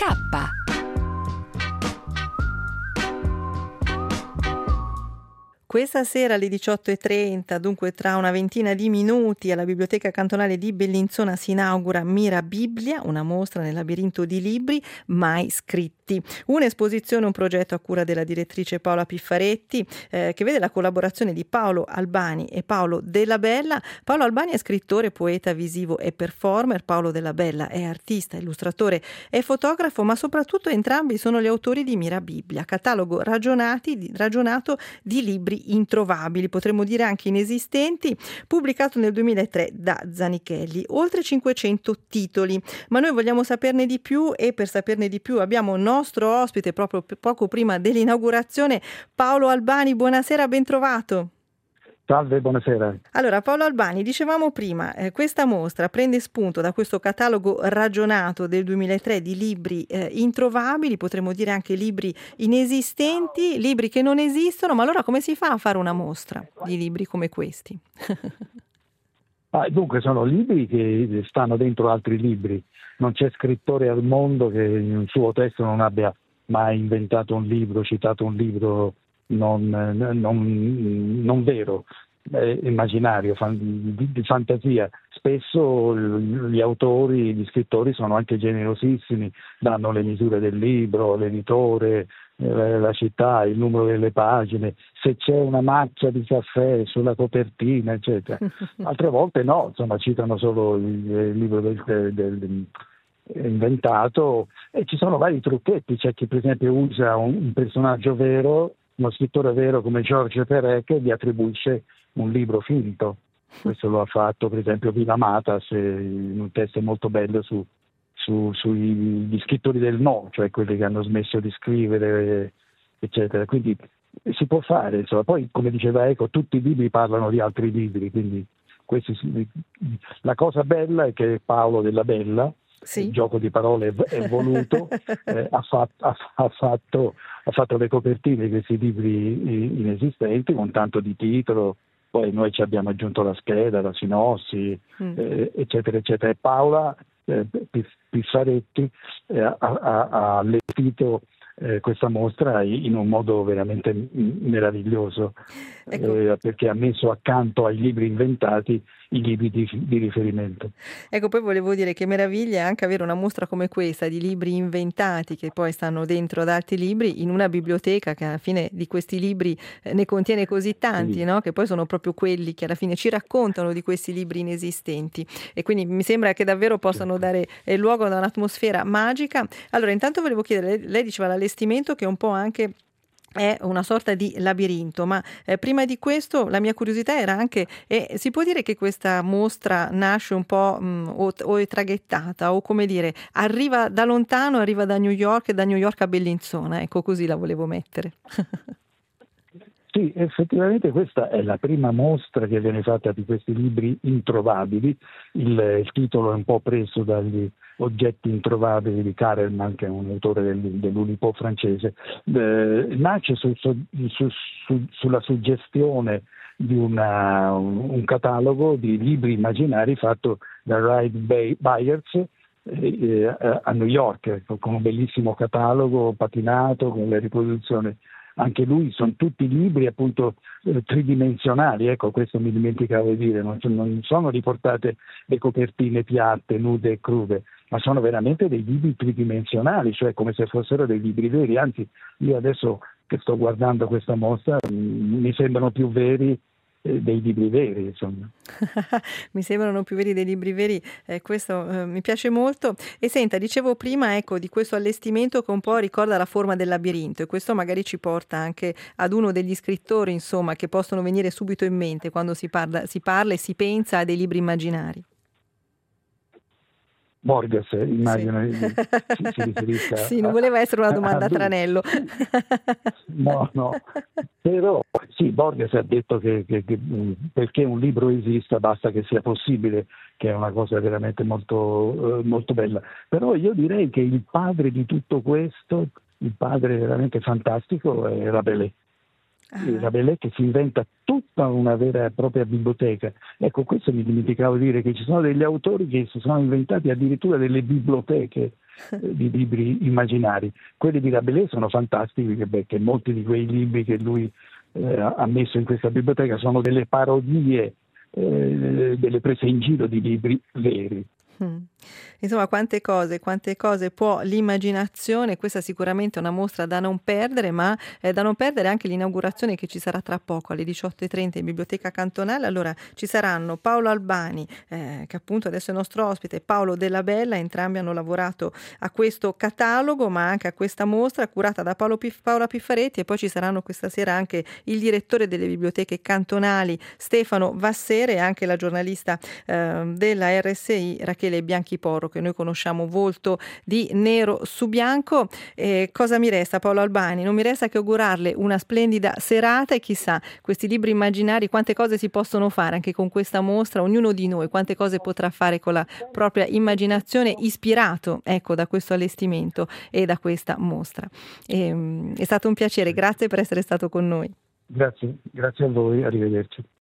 Questa sera alle 18:30, dunque tra una ventina di minuti, alla Biblioteca Cantonale di Bellinzona si inaugura Mirabiblia, una mostra nel labirinto di libri mai scritti. Un'esposizione, un progetto a cura della direttrice Paola Piffaretti, che vede la collaborazione di Paolo Albani e Paolo Della Bella. Paolo Albani è scrittore, poeta, visivo e performer. Paolo Della Bella è artista, illustratore e fotografo, ma soprattutto entrambi sono gli autori di Mirabiblia, catalogo ragionato di libri introvabili, potremmo dire anche inesistenti, pubblicato nel 2003 da Zanichelli, oltre 500 titoli. Ma noi vogliamo saperne di più e per saperne di più abbiamo nostro ospite proprio poco prima dell'inaugurazione, Paolo Albani. Buonasera, ben trovato. Salve, buonasera. Allora, Paolo Albani, dicevamo prima, questa mostra prende spunto da questo catalogo ragionato del 2003 di libri introvabili, potremmo dire anche libri inesistenti, libri che non esistono, ma allora come si fa a fare una mostra di libri come questi? Dunque sono libri che stanno dentro altri libri, non c'è scrittore al mondo che in un suo testo non abbia mai inventato un libro, citato un libro non vero, immaginario, di fantasia. Spesso gli autori, gli scrittori sono anche generosissimi, danno le misure del libro, l'editore, la città, il numero delle pagine, se c'è una macchia di caffè sulla copertina, eccetera. Altre volte no, insomma, citano solo il libro del inventato, e ci sono vari trucchetti. C'è chi per esempio usa un personaggio vero, uno scrittore vero come Georges Perec, e gli attribuisce un libro finto. Questo lo ha fatto per esempio Vila Matas in un testo molto bello sugli scrittori del no, cioè quelli che hanno smesso di scrivere, eccetera. Quindi si può fare, insomma. Poi, come diceva Eco, tutti i libri parlano di altri libri, quindi la cosa bella è che Paolo Della Bella, sì, il gioco di parole è voluto, ha fatto le copertine di questi libri inesistenti con tanto di titolo. Poi noi ci abbiamo aggiunto la scheda, la sinossi, eccetera, eccetera. E Paola Piffaretti ha allestito questa mostra in un modo veramente meraviglioso, ecco, perché ha messo accanto ai libri inventati i libri di riferimento. Ecco, poi volevo dire che meraviglia è anche avere una mostra come questa di libri inventati che poi stanno dentro ad altri libri in una biblioteca che alla fine di questi libri ne contiene così tanti, sì, no? Che poi sono proprio quelli che alla fine ci raccontano di questi libri inesistenti, e quindi mi sembra che davvero possano dare luogo ad un'atmosfera magica. Allora, intanto volevo chiedere, lei diceva l'allestimento che un po' anche è una sorta di labirinto, ma prima di questo la mia curiosità era anche, si può dire che questa mostra nasce un po' o è traghettata, o come dire, arriva da lontano, arriva da New York e da New York a Bellinzona, ecco, così la volevo mettere. Sì, effettivamente questa è la prima mostra che viene fatta di questi libri introvabili. Il titolo è un po' preso dagli oggetti introvabili di Carelman, che è un autore dell'Oulipo francese. Nasce sulla suggestione di un catalogo di libri immaginari fatto da Wright Byers a New York, con un bellissimo catalogo patinato, con le riproduzioni. Anche lui, sono tutti libri appunto tridimensionali, ecco, questo mi dimenticavo di dire, non sono riportate le copertine piatte, nude e crude, ma sono veramente dei libri tridimensionali, cioè come se fossero dei libri veri. Anzi, io adesso che sto guardando questa mostra mi sembrano più veri dei libri veri, insomma. Mi sembrano più veri dei libri veri, questo mi piace molto. E senta, dicevo prima, ecco, di questo allestimento che un po' ricorda la forma del labirinto, e questo magari ci porta anche ad uno degli scrittori, insomma, che possono venire subito in mente quando si parla e si pensa a dei libri immaginari. Borges, immagino, sì, si riferisca. Sì, non voleva essere una domanda a tranello. No, però sì, Borges ha detto che perché un libro esista basta che sia possibile, che è una cosa veramente molto, molto bella. Però io direi che il padre di tutto questo, il padre veramente fantastico, è Rabelais. Rabelais, che si inventa tutta una vera e propria biblioteca. Ecco, questo mi dimenticavo di dire, che ci sono degli autori che si sono inventati addirittura delle biblioteche di libri immaginari. Quelli di Rabelais sono fantastici, perché molti di quei libri che lui ha messo in questa biblioteca sono delle parodie, delle prese in giro di libri veri. Insomma, quante cose può l'immaginazione. Questa sicuramente è una mostra da non perdere, ma da non perdere anche l'inaugurazione che ci sarà tra poco alle 18:30 in Biblioteca Cantonale. Allora ci saranno Paolo Albani, che appunto adesso è nostro ospite, e Paolo Della Bella, entrambi hanno lavorato a questo catalogo, ma anche a questa mostra curata da Paola Piffaretti, e poi ci saranno questa sera anche il direttore delle biblioteche cantonali Stefano Vassere e anche la giornalista della RSI Rachele Bianchiporo, che noi conosciamo volto di nero su bianco. Cosa mi resta, Paolo Albani? Non mi resta che augurarle una splendida serata, e chissà, questi libri immaginari, quante cose si possono fare anche con questa mostra, ognuno di noi quante cose potrà fare con la propria immaginazione, ispirato, ecco, da questo allestimento e da questa mostra. È stato un piacere, grazie per essere stato con noi. Grazie a voi, arrivederci.